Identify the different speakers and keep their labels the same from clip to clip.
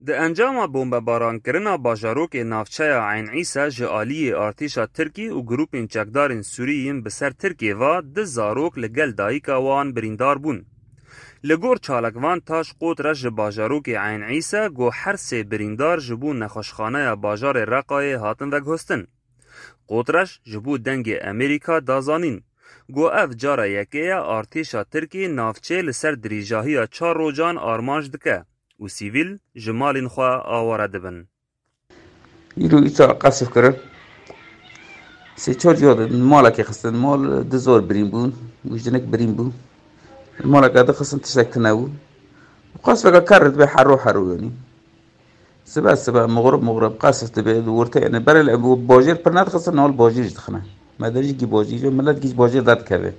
Speaker 1: ده انجام بمباران کرنا باجاروک نافچه عین عیسی جالی ارتشا ترکی و گروپین چکدارین سوریین بسر ترکیه و ده زاروک لگل دایکا وان بریندار بون. لگور چالکوان تاش قوت رج باجاروک عین عیسی گو هر سه بریندار جبو نخوشخانه باجار رقای هاتن وگهستن. قوترش جبو دنگ امریکا دازانین. گو اف جارا یکیه ارتشا ترکی نافچه لسر دریجاهی 4 روزان آرمانج دکه. و سیویل جمالین خواه آواره دبن.
Speaker 2: ایرو ایتا قصف کرد. سه چهار جاده مالا که خستن مال دزار بریم بون وجدنک بریم بون مالا که خستن تشکت نبود قصف که کرد به حرو یعنی سبا مغرب قصف تبه دورته یعنی برای باجر پر ند خستن نال باجر جدخنه مدرج کی باجر ملت کی باجر داد که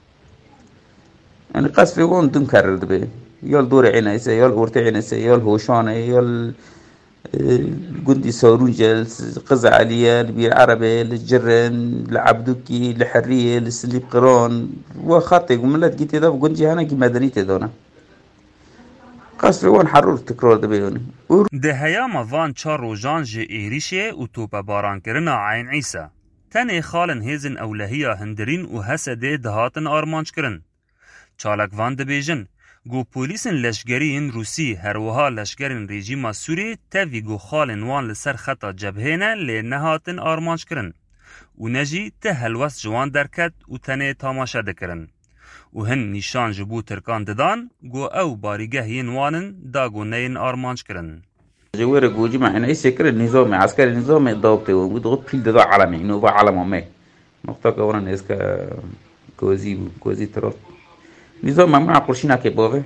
Speaker 2: یعنی قصف اون دم کرد به یال دور عینیسه یال ورته عینیسه یال هوشانه یال قندي ساروجة قزع عليا البير عربي للجرن لعبدوكي لحرية لسليب قران وخاطئ وملت جيت ده وقندي هنا كي مدنيتي دونا قصر وان حرور تكرار ده بيوني
Speaker 1: ده هياما وان 4 روزان جي ايريشه و توپا باران کرنا عین عیسی تنه خالن هیزن اولهیا هندرین و حسده دهاتن آرمانج کرن چالک وان ده بیجن گو پولیسن لشگرین روسی هروها لشگرین رژیم سوری تاوی گو خالن وان لسر خطا جبهینه لی نهاتن آرمانج کرن و نجی ته هلوست جوان درکت و تنه تاماشه دکرن و هن نیشان جبو ترکان ددان گو او باریگهین وانن دا گو نین آرمانج کرن
Speaker 2: جوار گوجی ما انا سكر النظام عسكري النظام ضابط وضغط في ده علمي انه بقى علم ما نقطه كورا نسكا كوزي ترى نظام ممنوع قرشينا که باوه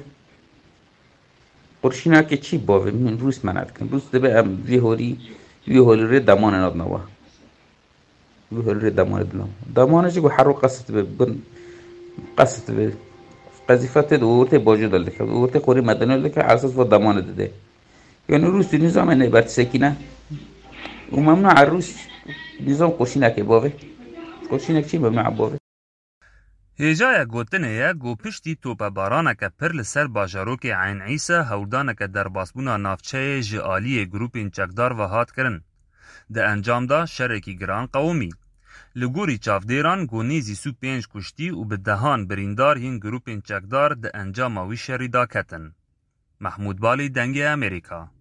Speaker 2: قرشينا که چی باوه من روس مناد کن روس ده بقى وی هولی ری دمان ناد نوا وی هولی ری دمان چی گو حرو قصت به قذیفت دورت باجو دل که دورت قوری مدنی دل که اساس و دمان داده یعنی روس نظام نبرد سکینه و ممنوع روس نظام قرشينا که باوه قرشينا چی ممنوع باوه
Speaker 1: هیجای گوتنه یا گو پشتی توپا بارانه که پر لسر باجاروک عین عیسی هودانه که در باسبونا نافچه جعالی گروپین چکدار و هات کرن. ده انجام دا شرکی گران قومی. لگوری چافدیران گو نیزی سو 5 کشتی و به دهان بریندار هین گروپین چکدار ده انجام وی شری دا کتن. محمود بالی دنگ امریکا